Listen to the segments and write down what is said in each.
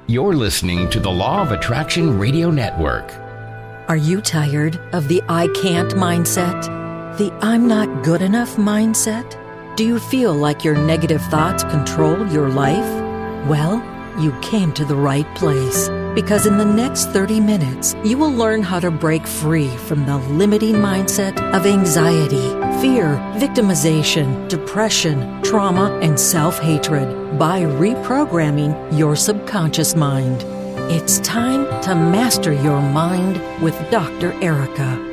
You're listening to the Law of Attraction Radio Network. Are you tired of the I can't mindset? The I'm not good enough mindset? Do you feel like your negative thoughts control your life? Well, you came to the right place, because in the next 30 minutes, you will learn how to break free from the limiting mindset of anxiety, fear, victimization, depression, trauma, and self-hatred by reprogramming your subconscious mind. It's time to master your mind with Dr. Erica.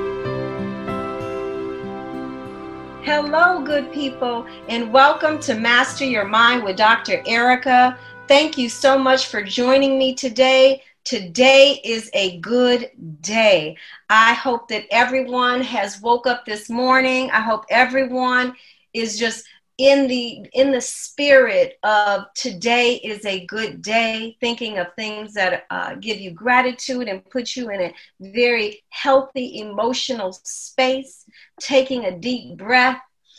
Hello, good people, and welcome to Master Your Mind with Dr. Erica. Thank you so much for joining me today. Today is a good day. I hope that everyone has woke up this morning. I hope everyone is just in the spirit of today is a good day, thinking of things that give you gratitude and put you in a very healthy emotional space, taking a deep breath,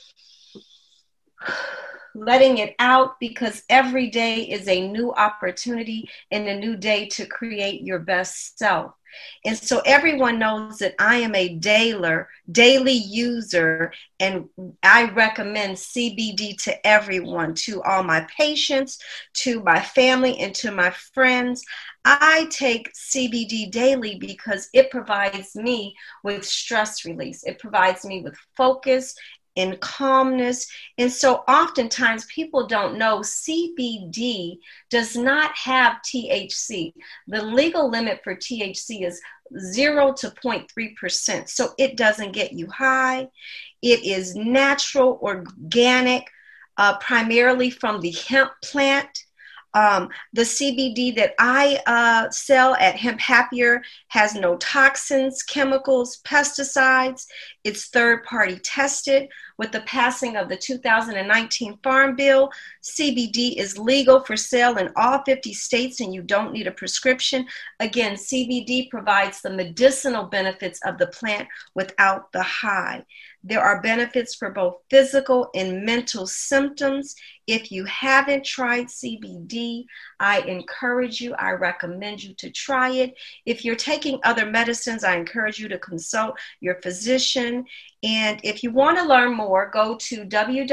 letting it out, because every day is a new opportunity and a new day to create your best self. And so everyone knows that I am a daily user, and I recommend CBD to everyone, to all my patients, to my family, and to my friends. I take CBD daily because it provides me with stress release. It provides me with focus and calmness. And so oftentimes people don't know CBD does not have THC. The legal limit for THC is 0 to 0.3%. So it doesn't get you high. It is natural, organic, primarily from the hemp plant. The CBD that I sell at Hemp Happier has no toxins, chemicals, pesticides. It's third-party tested. With the passing of the 2019 Farm Bill, CBD is legal for sale in all 50 states, and you don't need a prescription. Again, CBD provides the medicinal benefits of the plant without the high. There are benefits for both physical and mental symptoms. If you haven't tried CBD, I encourage you, I recommend you to try it. If you're taking other medicines, I encourage you to consult your physician. And if you want to learn more, go to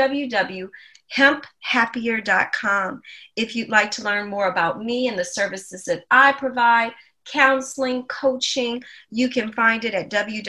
www.hemphappier.com. If you'd like to learn more about me and the services that I provide, counseling, coaching, you can find it at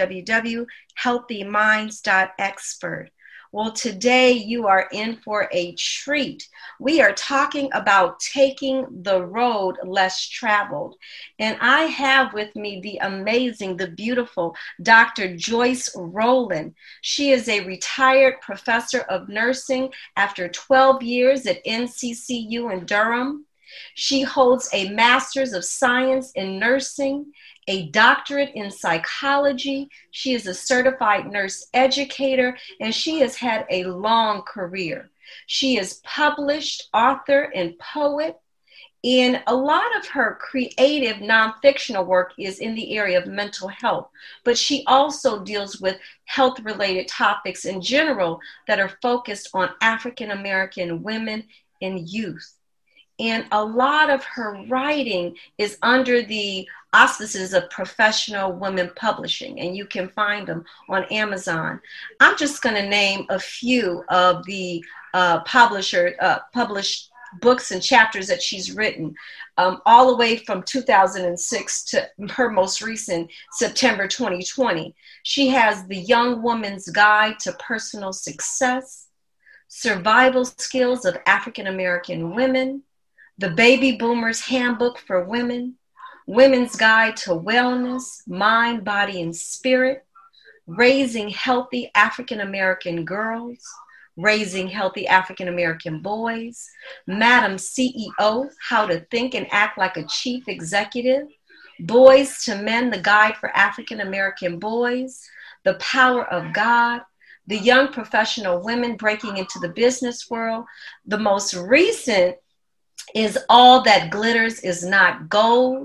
www.healthyminds.expert. Well, today you are in for a treat. We are talking about taking the road less traveled. And I have with me the amazing, the beautiful Dr. Joyce Rowland. She is a retired professor of nursing after 12 years at NCCU in Durham. She holds a Master's of Science in Nursing, a doctorate in psychology. She is a certified nurse educator, and she has had a long career. She is published author and poet, and a lot of her creative non-fictional work is in the area of mental health, but she also deals with health-related topics in general that are focused on African American women and youth. And a lot of her writing is under the auspices of Professional Women Publishing, and you can find them on Amazon. I'm just going to name a few of the published books and chapters that she's written, all the way from 2006 to her most recent September 2020. She has The Young Woman's Guide to Personal Success, Survival Skills of African American Women, The Baby Boomer's Handbook for Women, Women's Guide to Wellness, Mind, Body, and Spirit, Raising Healthy African American Girls, Raising Healthy African American Boys, Madam CEO, How to Think and Act Like a Chief Executive, Boys to Men, The Guide for African American Boys, The Power of God, The Young Professional Women Breaking into the Business World. The most recent is All That Glitters Is Not Gold,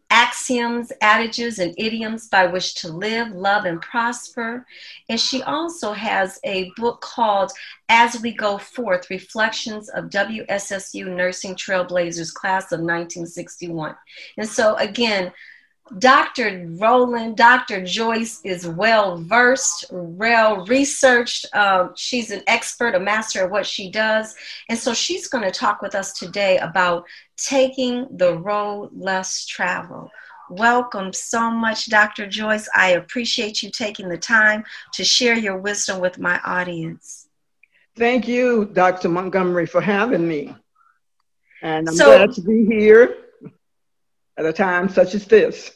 axioms, adages, and idioms by which to live, love, and prosper. And she also has a book called As We Go Forth, Reflections of WSSU Nursing Trailblazers Class of 1961. And so again, Dr. Rowland, Dr. Joyce is well-versed, well-researched. She's an expert, a master of what she does. And so she's going to talk with us today about taking the road less traveled. Welcome so much, Dr. Joyce. I appreciate you taking the time to share your wisdom with my audience. Thank you, Dr. Montgomery, for having me. And I'm glad to be here at a time such as this.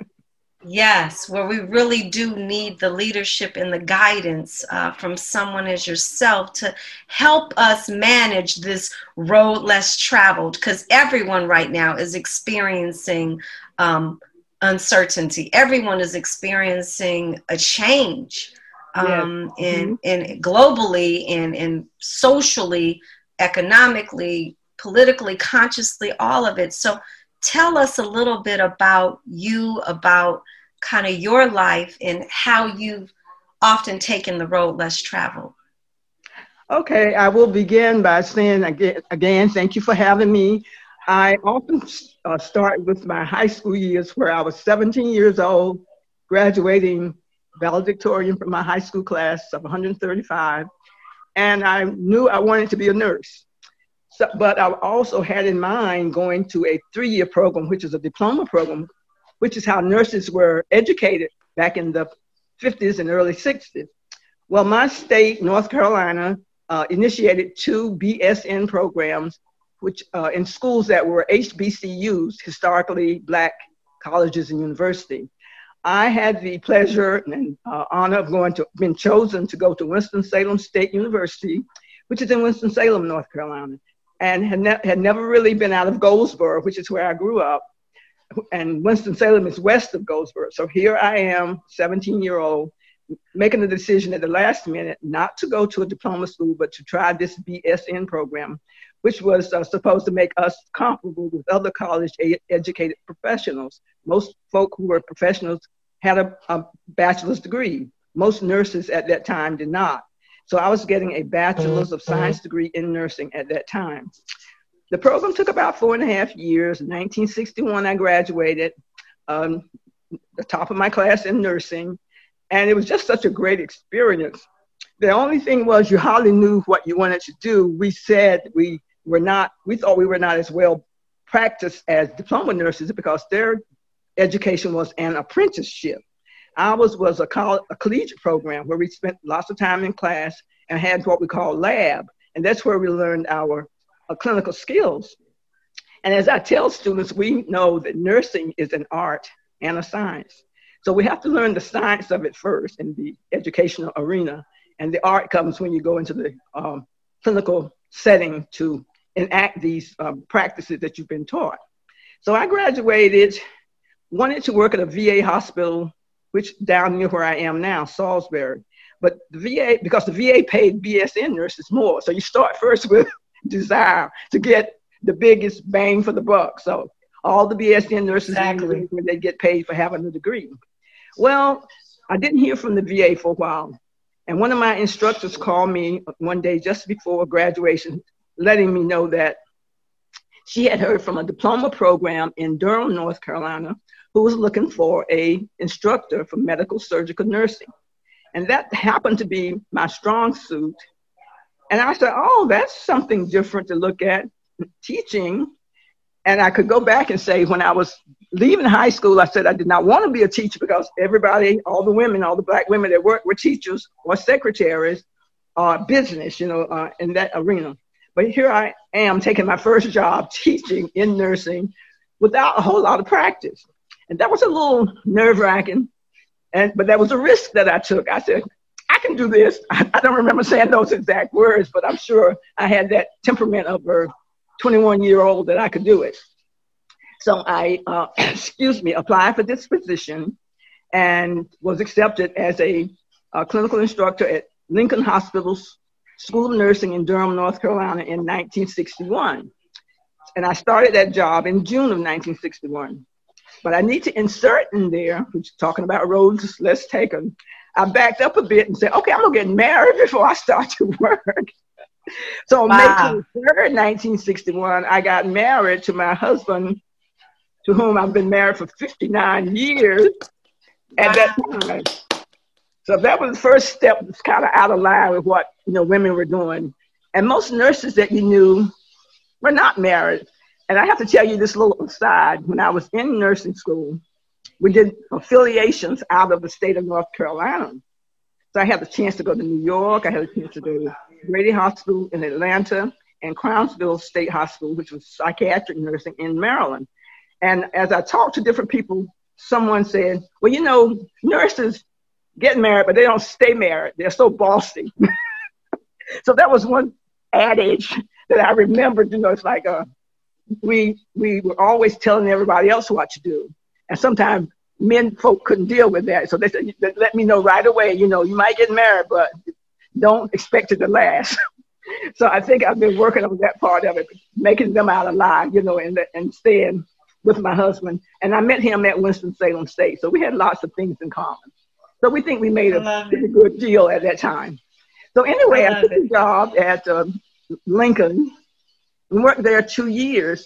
Yes, where we really do need the leadership and the guidance from someone as yourself to help us manage this road less traveled, because everyone right now is experiencing uncertainty. Everyone is experiencing a change in globally and socially, economically, politically, consciously, all of it. So tell us a little bit about you, about kind of your life and how you've often taken the road less traveled. Okay, I will begin by saying again, thank you for having me. I often start with my high school years where I was 17 years old, graduating valedictorian from my high school class of 135. And I knew I wanted to be a nurse. But I also had in mind going to a 3-year program, which is a diploma program, which is how nurses were educated back in the 50s and early 60s. Well, my state, North Carolina, initiated 2 BSN programs, which in schools that were HBCUs, historically Black colleges and universities. I had the pleasure and honor of being chosen to go to Winston-Salem State University, which is in Winston-Salem, North Carolina, and had never really been out of Goldsboro, which is where I grew up. And Winston-Salem is west of Goldsboro. So here I am, 17-year-old, making the decision at the last minute not to go to a diploma school, but to try this BSN program, which was supposed to make us comparable with other college-educated professionals. Most folk who were professionals had a bachelor's degree. Most nurses at that time did not. So I was getting a bachelor's of science degree in nursing at that time. The program took about 4.5 years. In 1961, I graduated, the top of my class in nursing. And it was just such a great experience. The only thing was you hardly knew what you wanted to do. We thought we were not as well practiced as diploma nurses because their education was an apprenticeship. Ours was a collegiate program where we spent lots of time in class and had what we call lab. And that's where we learned our clinical skills. And as I tell students, we know that nursing is an art and a science. So we have to learn the science of it first in the educational arena. And the art comes when you go into the clinical setting to enact these practices that you've been taught. So I graduated, wanted to work at a VA hospital, which down near where I am now, Salisbury. But the VA, because the VA paid BSN nurses more. So you start first with desire to get the biggest bang for the buck. So all the BSN nurses, when they get paid for having a degree. Well, I didn't hear from the VA for a while. And one of my instructors called me one day just before graduation, letting me know that she had heard from a diploma program in Durham, North Carolina, who was looking for an instructor for medical surgical nursing. And that happened to be my strong suit. And I said, oh, that's something different to look at, teaching. And I could go back and say, when I was leaving high school, I said I did not want to be a teacher because everybody, all the women, all the Black women that worked were teachers or secretaries or business, in that arena. But here I am taking my first job teaching in nursing without a whole lot of practice. And that was a little nerve-wracking, but that was a risk that I took. I said, I can do this. I don't remember saying those exact words, but I'm sure I had that temperament of a 21-year-old that I could do it. So I, applied for this position and was accepted as a clinical instructor at Lincoln Hospital's School of Nursing in Durham, North Carolina in 1961. And I started that job in June of 1961. but I need to insert in there, which is talking about roads less taken. I backed up a bit and said, okay, I'm going to get married before I start to work. So on May 23rd, 1961, I got married to my husband, to whom I've been married for 59 years at that time. So that was the first step. That's kind of out of line with what women were doing. And most nurses that you knew were not married. And I have to tell you this little aside. When I was in nursing school, we did affiliations out of the state of North Carolina. So I had the chance to go to New York. I had a chance to go to Grady Hospital in Atlanta and Crownsville State Hospital, which was psychiatric nursing in Maryland. And as I talked to different people, someone said, well, nurses get married, but they don't stay married. They're so bossy. So that was one adage that I remembered. It's like we were always telling everybody else what to do. And sometimes men folk couldn't deal with that. So they said, let me know right away, you might get married, but don't expect it to last. So I think I've been working on that part of it, making them out alive, and staying with my husband. And I met him at Winston-Salem State. So we had lots of things in common. So we think we made a pretty good deal at that time. So anyway, I took a job at Lincoln and worked there 2 years.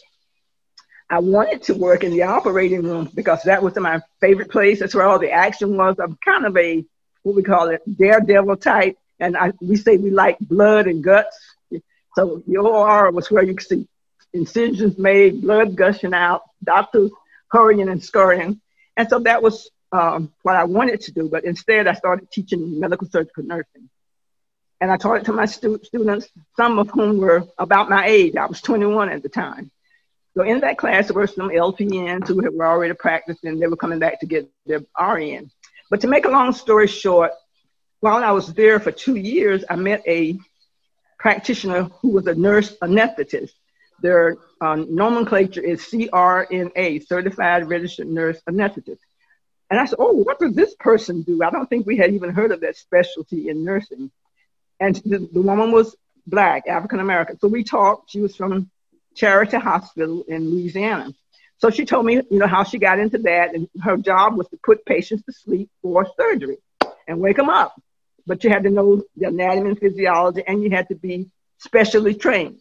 I wanted to work in the operating room because that was my favorite place. That's where all the action was. I'm kind of a, what we call it, daredevil type. And we say we like blood and guts. So the OR was where you could see incisions made, blood gushing out, doctors hurrying and scurrying. And so that was what I wanted to do. But instead, I started teaching medical surgical nursing. And I taught it to my students, some of whom were about my age. I was 21 at the time. So in that class, there were some LPNs who were already practicing, and they were coming back to get their RN. But to make a long story short, while I was there for 2 years, I met a practitioner who was a nurse anesthetist. Their nomenclature is CRNA, Certified Registered Nurse Anesthetist. And I said, oh, what does this person do? I don't think we had even heard of that specialty in nursing. And the woman was Black, African-American. So we talked. She was from Charity Hospital in Louisiana. So she told me, how she got into that. And her job was to put patients to sleep for surgery and wake them up. But you had to know the anatomy and physiology, and you had to be specially trained.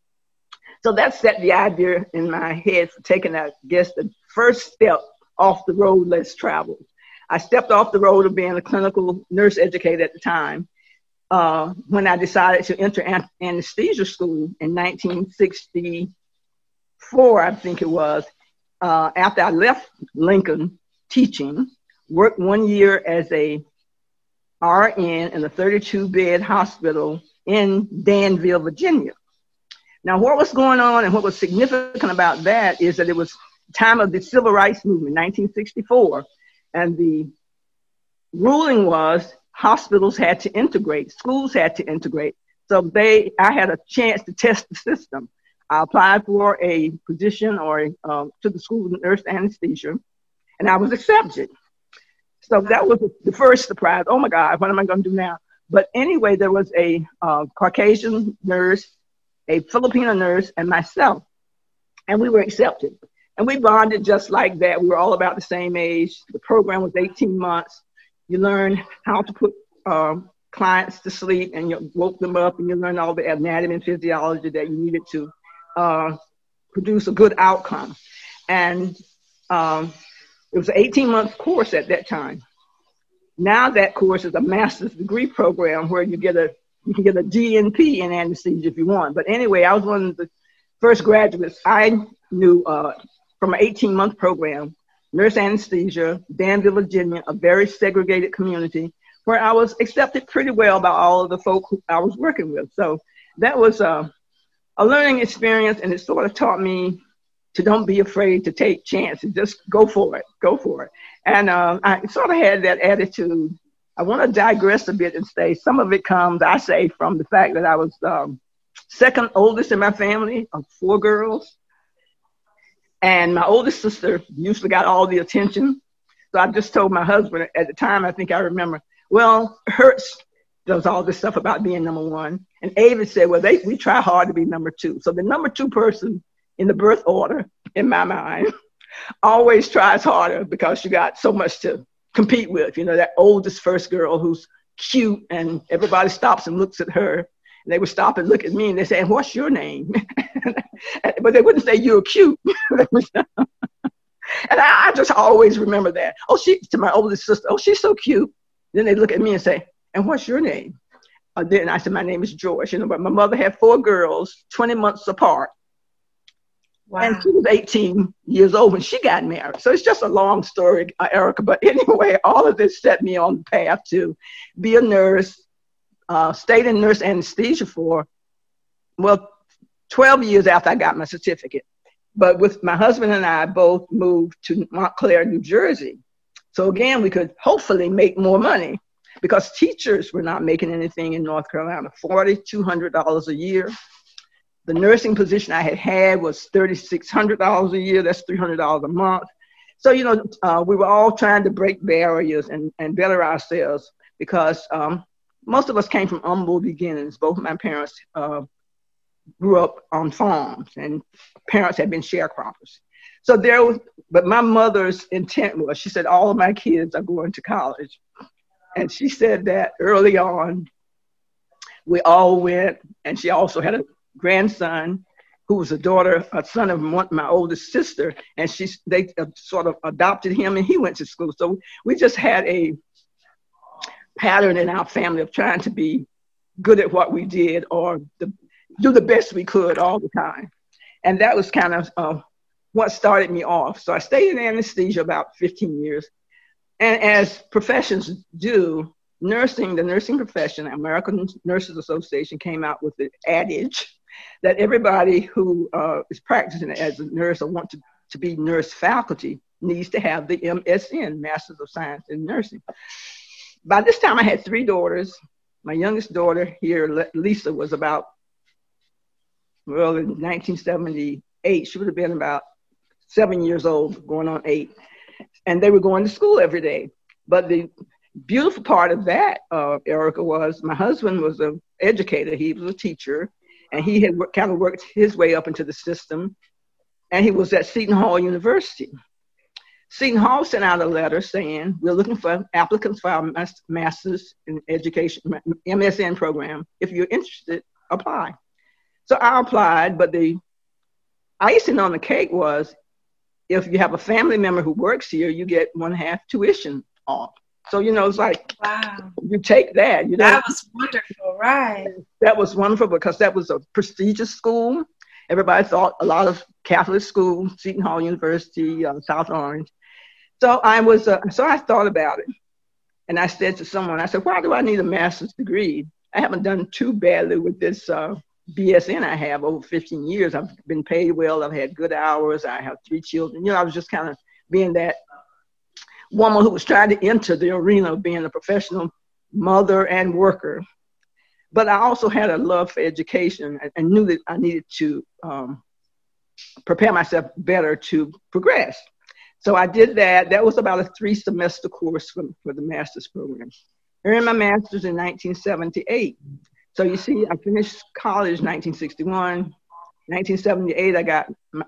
So that set the idea in my head for taking, I guess, the first step off the road less traveled. I stepped off the road of being a clinical nurse educator at the time when I decided to enter anesthesia school in 1964, I think it was. After I left Lincoln teaching, worked 1 year as a RN in a 32-bed hospital in Danville, Virginia. Now, what was going on and what was significant about that is that it was time of the Civil Rights Movement, 1964, and the ruling was hospitals had to integrate, schools had to integrate. So I had a chance to test the system. I applied for a position to the School of Nurse Anesthesia, and I was accepted. So that was the first surprise. Oh my God, what am I going to do now? But anyway, there was a Caucasian nurse, a Filipino nurse, and myself, and we were accepted. And we bonded just like that. We were all about the same age. The program was 18 months. You learn how to put clients to sleep, and you woke them up, and you learn all the anatomy and physiology that you needed to produce a good outcome. And it was an 18-month course at that time. Now that course is a master's degree program where you can get a DNP in anesthesia if you want. But anyway, I was one of the first graduates I knew from an 18-month program, nurse anesthesia, Danville, Virginia, a very segregated community where I was accepted pretty well by all of the folk who I was working with. So that was a learning experience, and it sort of taught me to don't be afraid to take chances. Just go for it. And I sort of had that attitude. I want to digress a bit and say some of it comes, I say, from the fact that I was second oldest in my family of 4 girls. And my oldest sister usually got all the attention. So I just told my husband at the time, I think I remember, well, Hertz does all this stuff about being number 1. And Avis said, well, we try hard to be number 2. So the number 2 person in the birth order, in my mind, always tries harder because you got so much to compete with. You know, that oldest first girl who's cute and everybody stops and looks at her. And they would stop and look at me and they say, "And what's your name?" But they wouldn't say, "You're cute." And I just always remember that. Oh, to my oldest sister, "Oh, she's so cute." Then they look at me and say, "And what's your name?" Then I said, "My name is Joyce." You know, but my mother had 4 girls, 20 months apart. Wow. And she was 18 years old when she got married. So it's just a long story, Erica. But anyway, all of this set me on the path to be a nurse, stayed in nurse anesthesia for, 12 years after I got my certificate. But with my husband and I both moved to Montclair, New Jersey. So again, we could hopefully make more money because teachers were not making anything in North Carolina, $4,200 a year. The nursing position I had was $3,600 a year. That's $300 a month. So, you know, we were all trying to break barriers and better ourselves because most of us came from humble beginnings. Both of my parents grew up on farms and parents had been sharecroppers. So but my mother's intent was, she said, all of my kids are going to college. And she said that early on, we all went, and she also had a grandson who was a son of my oldest sister, and they sort of adopted him and he went to school. So we just had a pattern in our family of trying to be good at what we did or do the best we could all the time. And that was kind of what started me off. So I stayed in anesthesia about 15 years. And as professions do, the nursing profession, American Nurses Association came out with the adage that everybody who is practicing as a nurse or want to be nurse faculty needs to have the MSN, Masters of Science in Nursing. By this time, I had 3 daughters. My youngest daughter here, Lisa, was about, in 1978, she would have been about 7 years old, going on 8. And they were going to school every day. But the beautiful part of that, Erica, was my husband was an educator. He was a teacher. And he had kind of worked his way up into the system. And he was at Seton Hall University. Seton Hall sent out a letter saying, "We're looking for applicants for our Master's in Education, MSN program. If you're interested, apply." So I applied, but the icing on the cake was, if you have a family member who works here, you get 1/2 tuition off. So, you know, it's like, wow, you take that. You know, that was wonderful, right? That was wonderful because that was a prestigious school. Everybody thought a lot of Catholic schools, Seton Hall University, South Orange. So I thought about it. And I said to someone, I said, why do I need a master's degree? I haven't done too badly with this BSN I have over 15 years. I've been paid well. I've had good hours. I have 3 children. You know, I was just kind of being that woman who was trying to enter the arena of being a professional mother and worker. But I also had a love for education and knew that I needed to prepare myself better to progress. So I did that. That was about a 3-semester course for the master's program. I earned my master's in 1978. So you see, I finished college in 1961. 1978, I got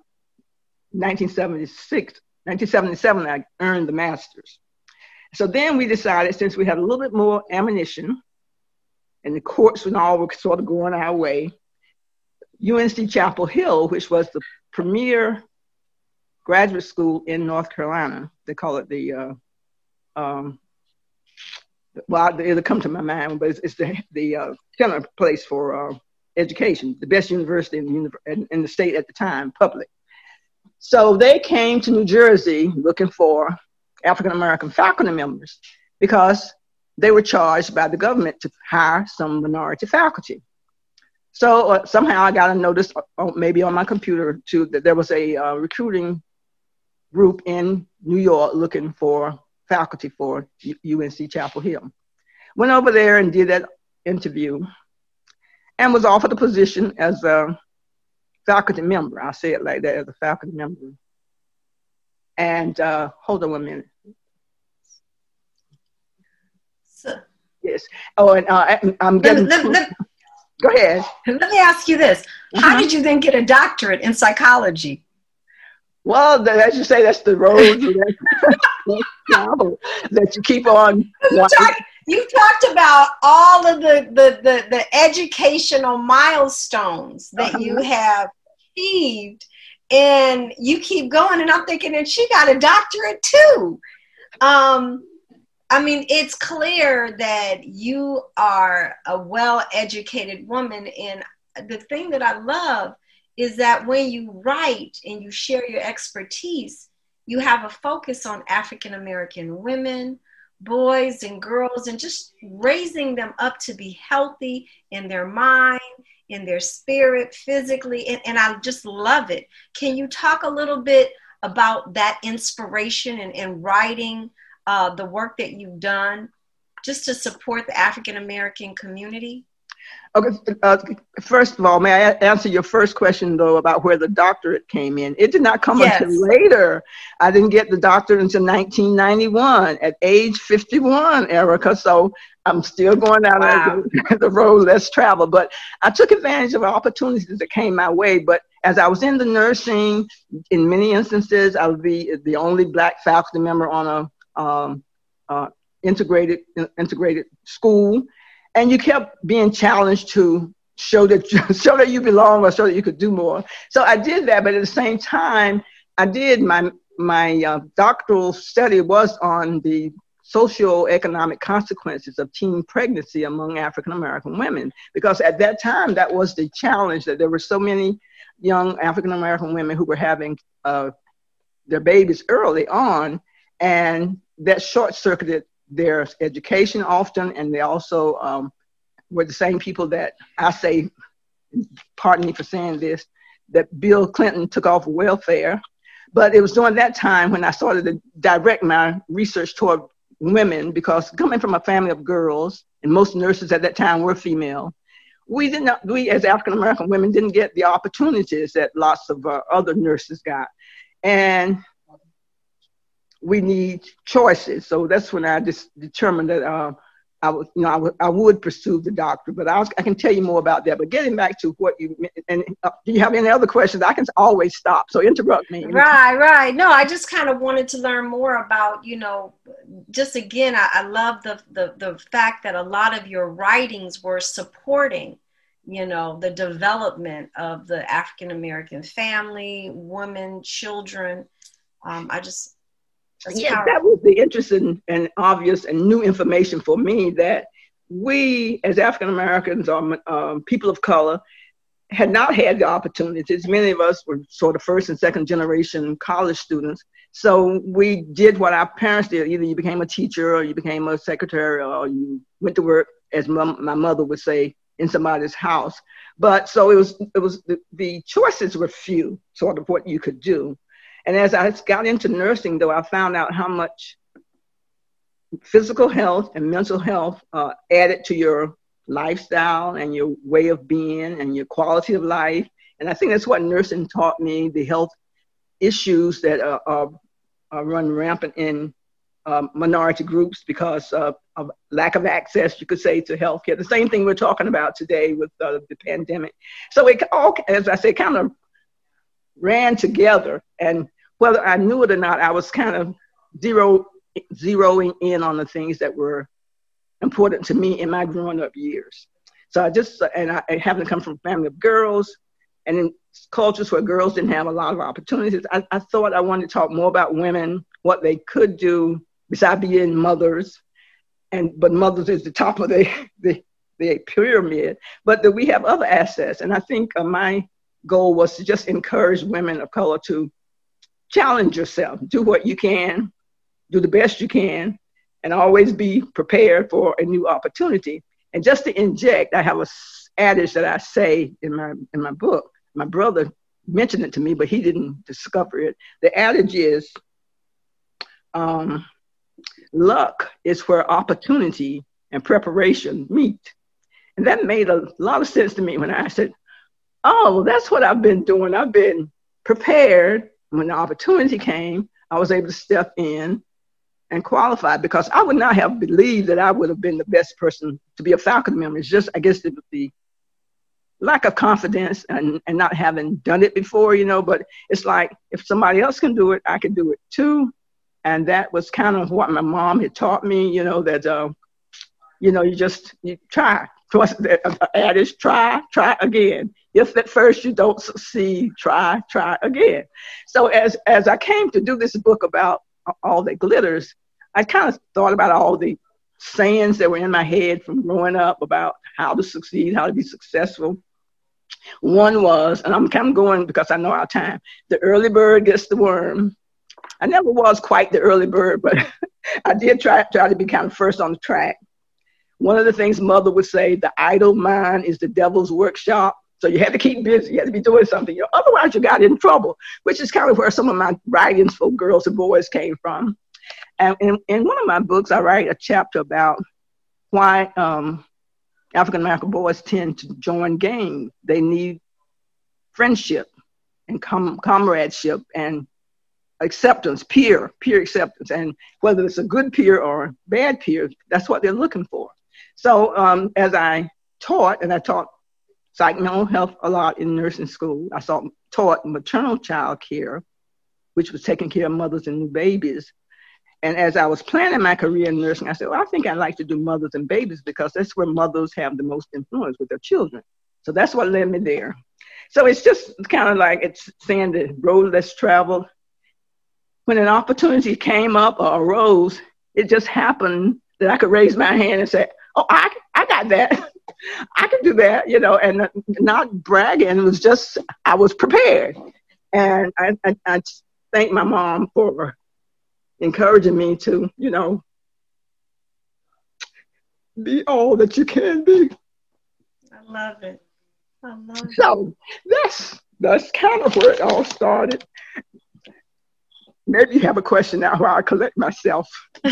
1977, I earned the master's. So then we decided, since we had a little bit more ammunition and the courts and all were sort of going our way, UNC Chapel Hill, which was the premier graduate school in North Carolina, they call it it'll come to my mind, but it's the center place for education, the best university in the state at the time, public. So they came to New Jersey looking for African-American faculty members because they were charged by the government to hire some minority faculty. So somehow I got a notice, maybe on my computer too, that there was a recruiting group in New York looking for faculty for UNC Chapel Hill. Went over there and did that interview and was offered a position as a faculty member. I'll say it like that, as a faculty member. And hold on 1 minute. So, yes. Oh, and I'm getting... Go ahead. Let me ask you this. How did you then get a doctorate in psychology? Well, as you say, that's the road that you keep on. You talked about all of the educational milestones that you have achieved, and you keep going. And I'm thinking, and she got a doctorate too. I mean, it's clear that you are a well-educated woman, and the thing that I love is that when you write and you share your expertise, you have a focus on African American women, boys and girls, and just raising them up to be healthy in their mind, in their spirit, physically, and I just love it. Can you talk a little bit about that inspiration and writing the work that you've done just to support the African American community? Okay. First of all, may I answer your first question, though, about where the doctorate came in? It did not come until later. I didn't get the doctorate until 1991 at age 51, Erica. So I'm still going down the road less traveled. But I took advantage of opportunities that came my way. But as I was in the nursing, in many instances, I would be the only Black faculty member on a integrated school. And you kept being challenged to show that you belong or show that you could do more. So I did that, but at the same time, I did my doctoral study was on the socioeconomic consequences of teen pregnancy among African American women, because at that time that was the challenge, that there were so many young African American women who were having their babies early on, and that short-circuited their education often, and they also were the same people that I say, pardon me for saying this, that Bill Clinton took off welfare. But it was during that time when I started to direct my research toward women, because coming from a family of girls, and most nurses at that time were female, we as African American women didn't get the opportunities that lots of other nurses got. And we need choices. So that's when I just determined that I would pursue the doctorate. But I can tell you more about that. But getting back to what you, and do you have any other questions? I can always stop. So interrupt me. Right. No, I just kind of wanted to learn more about, just again, I love the fact that a lot of your writings were supporting, the development of the African American family, women, children. That was the interesting and obvious and new information for me, that we as African Americans or people of color had not had the opportunities. Many of us were sort of first and second generation college students. So we did what our parents did. Either you became a teacher or you became a secretary or you went to work, as my mother would say, in somebody's house. But so it was the choices were few, sort of what you could do. And as I got into nursing, though, I found out how much physical health and mental health added to your lifestyle and your way of being and your quality of life. And I think that's what nursing taught me, the health issues that run rampant in minority groups because of lack of access, you could say, to healthcare. The same thing we're talking about today with the pandemic. So it all, as I say, kind of ran together. And whether I knew it or not, I was kind of zeroing in on the things that were important to me in my growing up years. So I happen to come from a family of girls, and in cultures where girls didn't have a lot of opportunities, I thought I wanted to talk more about women, what they could do besides being mothers, but mothers is the top of the pyramid, but that we have other assets. And I think my goal was to just encourage women of color to challenge yourself, do what you can, do the best you can, and always be prepared for a new opportunity. And just to inject, I have a adage that I say in my book. My brother mentioned it to me, but he didn't discover it. The adage is, luck is where opportunity and preparation meet. And that made a lot of sense to me when I said, oh, that's what I've been doing. I've been prepared. When the opportunity came, I was able to step in and qualify, because I would not have believed that I would have been the best person to be a faculty member. It's just, I guess, the lack of confidence and not having done it before, but it's like, if somebody else can do it, I can do it too. And that was kind of what my mom had taught me, that, you try. What's the adage? Try again. If at first you don't succeed, try again. So as I came to do this book about all that glitters, I kind of thought about all the sayings that were in my head from growing up about how to succeed, how to be successful. One was, and I'm kind of going because I know our time, the early bird gets the worm. I never was quite the early bird, but I did try to be kind of first on the track. One of the things Mother would say, the idle mind is the devil's workshop. So you had to keep busy. You had to be doing something. Otherwise, you got in trouble, which is kind of where some of my writings for girls and boys came from. And in one of my books, I write a chapter about why African-American boys tend to join gangs. They need friendship and comradeship and acceptance, peer acceptance. And whether it's a good peer or a bad peer, that's what they're looking for. So as I taught psych mental health a lot in nursing school, I taught maternal child care, which was taking care of mothers and new babies. And as I was planning my career in nursing, I said, well, I think I'd like to do mothers and babies because that's where mothers have the most influence with their children. So that's what led me there. So it's just kind of like it's saying the road less traveled. When an opportunity came up or arose, it just happened that I could raise my hand and say, oh, I got that. I can do that, and not bragging. It was just, I was prepared. And I thank my mom for encouraging me to, be all that you can be. I love it. So that's kind of where it all started. Maybe you have a question now while I collect myself.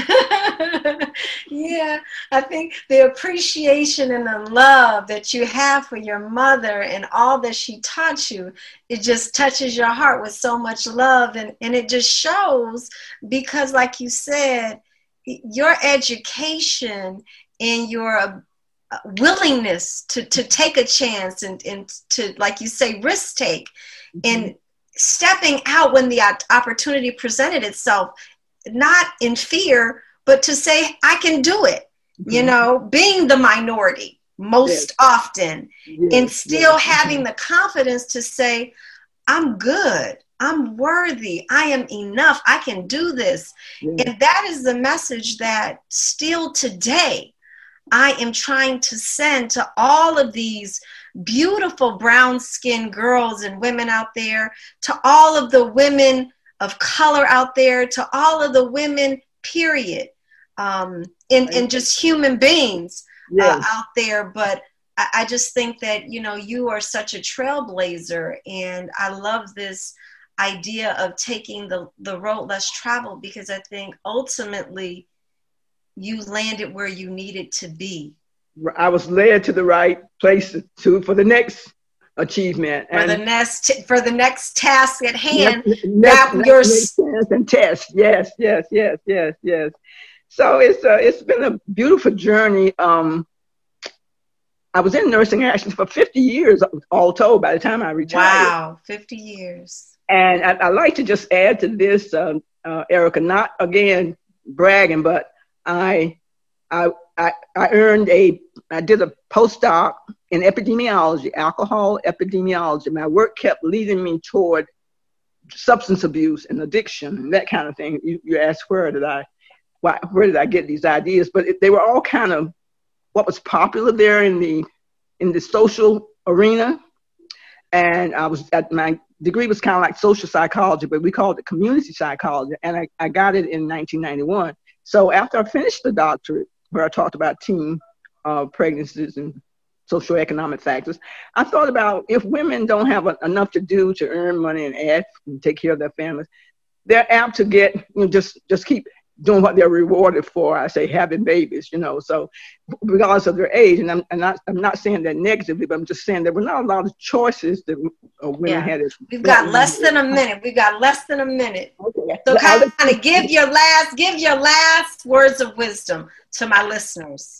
Yeah, I think the appreciation and the love that you have for your mother and all that she taught you, it just touches your heart with so much love. And it just shows because, like you said, your education and your willingness to take a chance and to, like you say, risk take, and stepping out when the opportunity presented itself, not in fear, but to say, I can do it, being the minority most often, and still having the confidence to say, I'm good, I'm worthy, I am enough, I can do this. And that is the message that still today I am trying to send to all of these beautiful brown-skinned girls and women out there, to all of the women of color out there, to all of the women, period, and just human beings out there. But I just think that, you are such a trailblazer, and I love this idea of taking the road less traveled, because I think ultimately you landed where you needed to be. I was led to the right place for the next achievement. For the next task at hand. Next and test. Yes. So it's been a beautiful journey. I was in nursing actually for 50 years, all told, by the time I retired. Wow, 50 years. And I like to just add to this, Erica, not again bragging, but I did a postdoc in epidemiology, alcohol epidemiology. My work kept leading me toward substance abuse and addiction and that kind of thing. You asked where did I get these ideas? But they were all kind of what was popular there in the social arena. And my degree was kind of like social psychology, but we called it community psychology. And I got it in 1991. So after I finished the doctorate, where I talked about teen pregnancies and socioeconomic factors, I thought about if women don't have enough to do to earn money and take care of their families, they're apt to get, just keep doing what they're rewarded for. I say having babies, so regardless of their age, and I'm not saying that negatively, but I'm just saying there were not a lot of choices that women had. We've got less than a minute. Okay. So kind of give your last words of wisdom to my listeners.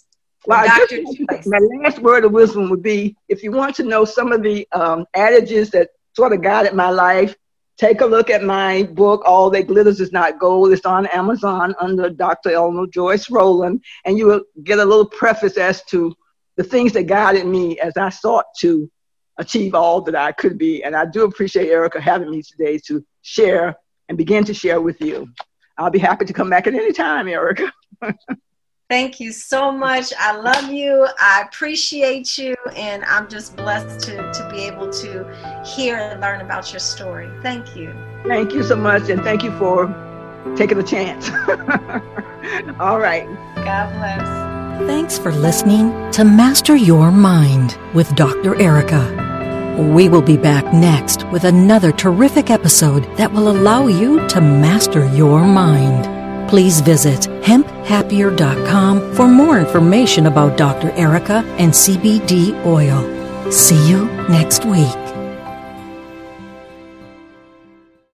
Well, Dr. Joyce. My last word of wisdom would be, if you want to know some of the adages that sort of guided my life, take a look at my book, All That Glitters Is Not Gold. It's on Amazon under Dr. Eleanor Joyce Rowland, and you will get a little preface as to the things that guided me as I sought to achieve all that I could be. And I do appreciate Erica having me today to share and begin to share with you. I'll be happy to come back at any time, Erica. Thank you so much. I love you. I appreciate you. And I'm just blessed to be able to hear and learn about your story. Thank you. Thank you so much. And thank you for taking the chance. All right. God bless. Thanks for listening to Master Your Mind with Dr. Erica. We will be back next with another terrific episode that will allow you to master your mind. Please visit hemphappier.com for more information about Dr. Erica and CBD oil. See you next week.